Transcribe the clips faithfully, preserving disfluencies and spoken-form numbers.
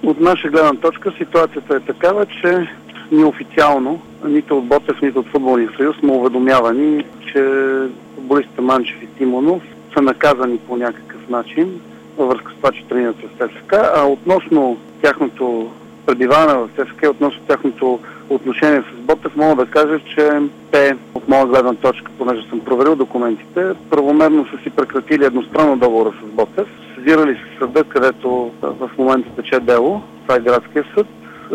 От наша гледна точка ситуацията е такава, че неофициално, нито от Ботев, нито от Футболния съюз сме уведомявани, че футболистите Манчев и Тимонов са наказани по някакъв начин във връзка с това, че тренират с ЦСКА, а относно тяхното пребиваване в ЦСКА, относно тяхното отношение с Ботев, мога да кажа, че те, от моя гледна точка, понеже съм проверил документите, правомерно са си прекратили едностранно договора с Ботев, сезирали се съда, където в момента тече дело, това е градския съд,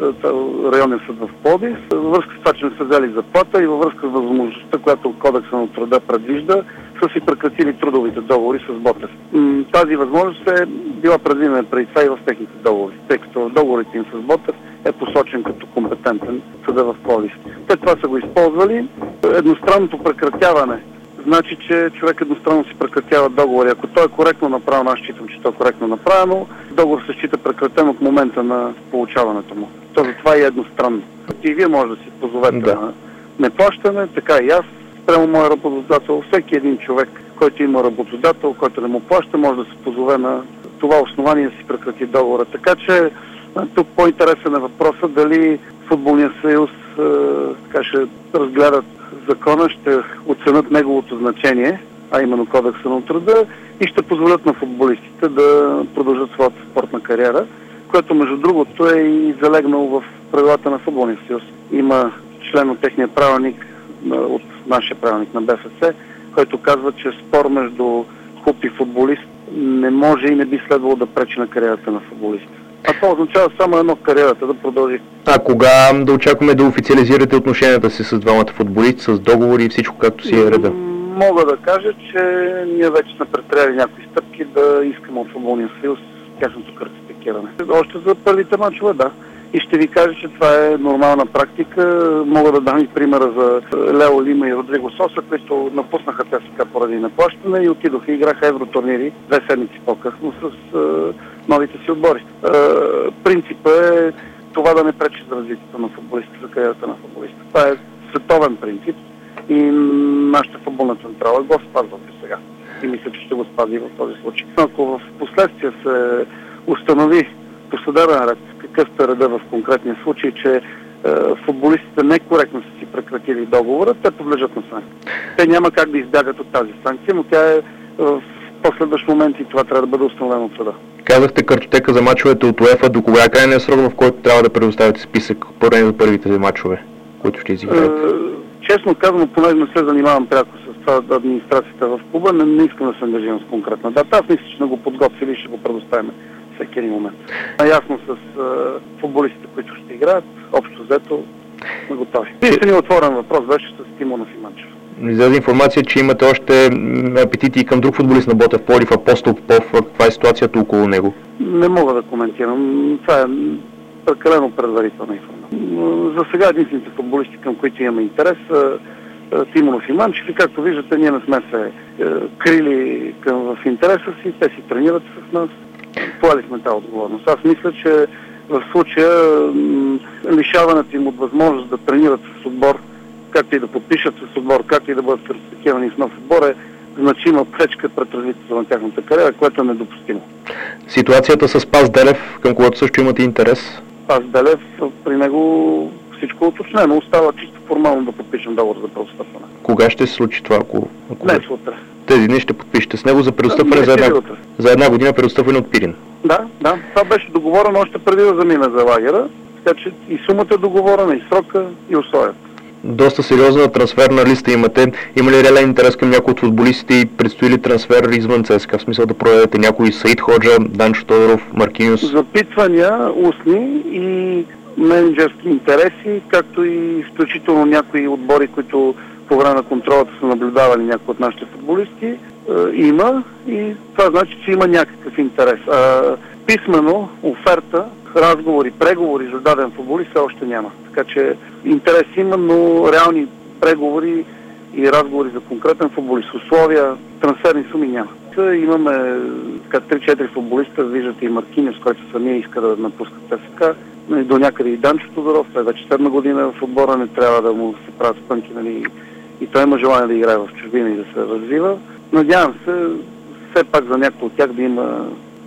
районния съд в Пловдив, във връзка с това, че не са взели заплата и във връзка с възможността, която Кодекса на труда предвижда, са си прекратили трудовите договори с Ботев. Тази възможност е била предвидена преди това и в техните договори, тъй като договорите им с Ботев е посочен като компетентен съда в Пловдив. Те това са го използвали. Едностранното прекратяване значи, че човек едностранно си прекратява договори. Ако той е коректно направено, аз считам, че той е коректно направено, договор се счита прекратен от момента на получаването му. То затова е едностранно. И вие може да си позовете да. на неплащане, така и аз, спрямо моя работодател. Всеки един човек, който има работодател, който не му плаща, може да се позове на това основание да си прекрати договора. Така че тук по-интересен е въпросът дали Футболния съюз е, така ще разгледат закона, ще оценят неговото значение, а именно Кодекса на труда, и ще позволят на футболистите да продължат своята спортна кариера, което между другото е и залегнало в правилата на Футболния съюз. Има член от техния правилник, от нашия правилник на БФС, който казва, че спор между клуб и футболист не може и не би следвало да пречи на кариерата на футболиста. А това означава само едно, кариерата да продължи. А кога да очакваме да официализирате отношенията си с двамата футболисти, с договори и всичко както си е реда? Мога да кажа, че ние вече сме предприели някои стъпки да искаме от Футболния съюз тяхното картотекиране. Още за първите мачове, да. И ще ви кажа, че това е нормална практика. Мога да дам и примера за Лео Лима и Родриго Соса, които напуснаха ЦСКА поради неплащане и отидоха и играха евротурнири две седмици по-късно с uh, новите си отбори. Uh, принципът е това да не пречи за развитието на футболистите, за кариерата на футболистите. Това е световен принцип и нашата футболна централа го спазва до сега. И мисля, че ще го спази в този случай. Ако в последствие се установи по съдебен ред какъв е реда в конкретния случай, че е, футболистите некоректно са си прекратили договора, те подлежат на санкция. Те няма как да избягат от тази санкция, но тя е в последващ момент и това трябва да бъде установено от съда. Казахте картотека за мачовете от УЕФА. До кога е крайният срок, в който трябва да предоставите списък поне за първите мачове, които ще изиграете? Е, честно казано, понеже не се занимавам пряко с това администрацията в клуба, не, не искам да се ангажирам с конкретна дата. Аз мисля, че сме го подготвили и ще го предоставим всеки един момент. Наясно с а, футболистите, които ще играят, общо взето сме готови. Единственият отворен въпрос беше с Тимонов и Манчев. Излезе информация, че имате още апетити и към друг футболист на Ботев Пловдив, Апостол Попов. Каква е ситуацията около него? Не мога да коментирам. Това е прекалено предварителна информация. За сега единствените футболисти, към които имаме интерес, Тимонов и Манчев, и както виждате, ние не сме се е, крили към, в интереса си, те си тренират с нас. Поели сме тази отговорност. Аз мисля, че в случая м- лишаването им от възможност да тренират с отбор, както и да подпишат с отбор, както и да бъдат картотекирани с нов отбор, е значима пречка пред развитието на тяхната кариера, което е недопустимо. Ситуацията с Спас Делев, към когото също имате интерес? Спас Делев, при него всичко е уточнено. Остава чисто формално да подпишем договор за преотстъпване. Кога ще се случи това? Ако, ако... Днес, утре. Тези дни ще подпишете с него за преотстъпване за, една... за една година преотстъпване от Пирин. Да, да. Това беше договорено още преди да замине за лагера, така че и сумата е договорена, и срока, и условията. Доста сериозна трансферна листа имате. Има ли реален интерес към някои от футболистите и предстои ли трансфер извън ЦСКА? В смисъл да проведете някой Саид Ходжа, Данчо Тодоров, Маркиньос? Запитвания, устни и менеджерски интереси, както и изключително някои отбори, които по време на контролата са наблюдавали някои от нашите футболисти, е, има, и това значи, че има някакъв интерес. А, писмено, оферта, разговори, преговори за даден футболист все още няма. Така че интерес има, но реални преговори и разговори за конкретен футболист, условия, трансферни суми няма. Имаме три-четири футболиста, виждате и Маркиньос, който самия иска да напуска ЦСКА. До някъде и Данчо Тодоров, той вече седма година в отбора, не трябва да му се правят спънки, нали, и той има желание да играе в чужбина и да се развива. Надявам се все пак за някой от тях да има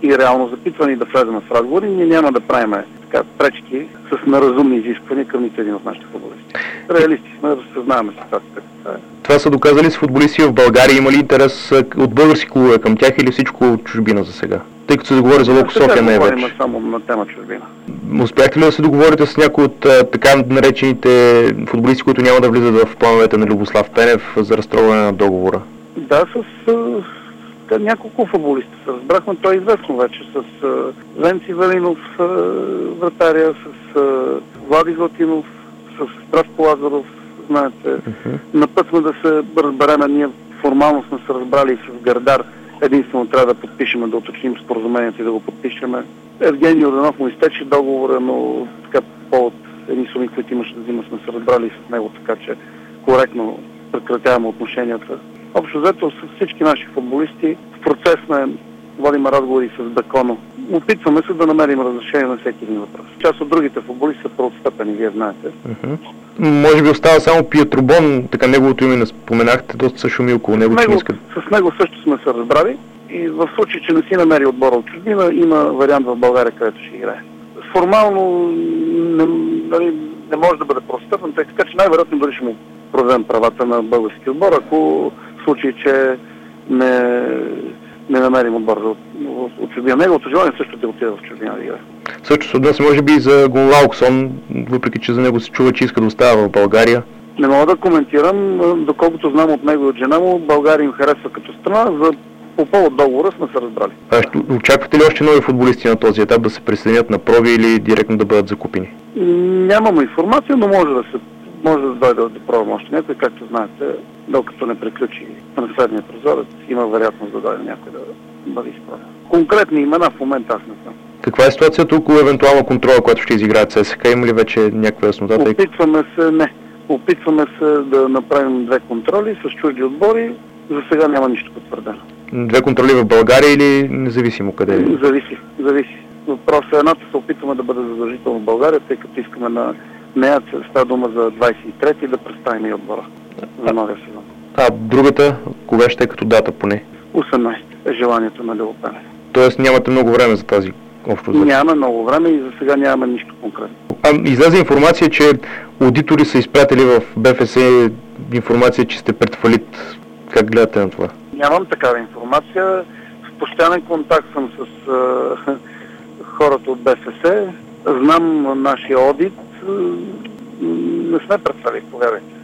и реално запитвани да влезем в разговори, ние няма да правим така пречки с неразумни изисквания към нито един от нашите футболисти. Реалисти сме, разсъзнаваме ситуацията. Това са доказали с футболисти в България. Има ли интерес от български клубове към тях или всичко от чужбина за сега? Тъй като се договори за Локо София не е вече. Сега само на тема чужбина. Успяхте ли да се договорите с някои от така наречените футболисти, които няма да влизат в плановете на Любослав Пенев за разтрогване на договора? Да, с а, няколко футболисти се разбрахме. Той е известно вече с а, Венци Велинов, а, вратаря, с а, Влади Златинов, с Здравко Лазаров, знаете. Uh-huh. На път сме да се разбереме. Ние формално сме се разбрали с Гардар. Единствено трябва да подпишеме, да уточним споразумението и да го подпишеме. Евгений Орданов му изтече договора, но така по едни суми, които имаше да взима, сме се разбрали с него, така че коректно прекратяваме отношенията. Общо взето с всички наши футболисти в процес на водим разговори с Беконо. Опитваме се да намерим разрешение на всеки един въпрос. Част от другите футболисти са преотстъпени, вие знаете. Uh-huh. Може би остава само Пиетрубон, така неговото име не споменахте, доста се шуми около него. С него, иска... с него също сме се разбрали и в случай, че не си намери отбора от чужбина, има вариант в България, където ще играе. Формално не, не, не може да бъде простъпен, така че най-вероятно дали ще му продадем правата на български отбор, ако в случай, че не, не намерим отбор от, от чужбина. Неговото желание също да отиде в чужбина да играе. Също се отнася може би и за Гонлауксон, въпреки че за него се чува, че иска да остава в България. Не мога да коментирам, доколкото знам от него и от жена му, България им харесва като страна, за по повод договора сме се разбрали. А ще очаквате ли още нови футболисти на този етап да се присъединят на проби или директно да бъдат закупени? Нямаме информация, но може да се може да дойде да пробвам още някой, както знаете, докато не приключи трансферния прозорец, има вероятност да дойде някой да бъде изправен. Конкретни имена в момента аз не знам. Каква е ситуацията около евентуална контрола, която ще изиграят ЦСКА? Има ли вече някаква яснота? Опитваме се, не. Опитваме се да направим две контроли с чужди отбори. За сега няма нищо потвърдено. Две контроли в България или независимо къде е? Зависи, зависи. Въпросът е едната се опитваме да бъде задължително в България, тъй като искаме на нея става дума за двадесет и трети да представим и отбора за новия сезон. А другата, кога ще е като дата поне? осемнадесети е желанието на Любо Пенев. Тоест нямате много време за тази общо взето? Нямаме много време и за сега нямаме нищо конкретно. А, излезе информация, че аудитори са изпратили в БФС информация, че сте пред фалит. Как гледате на това? Нямам такава информация. В постоянен контакт съм с а, хората от БФС. Знам нашия одит. Не сме пред фалит, повярвайте.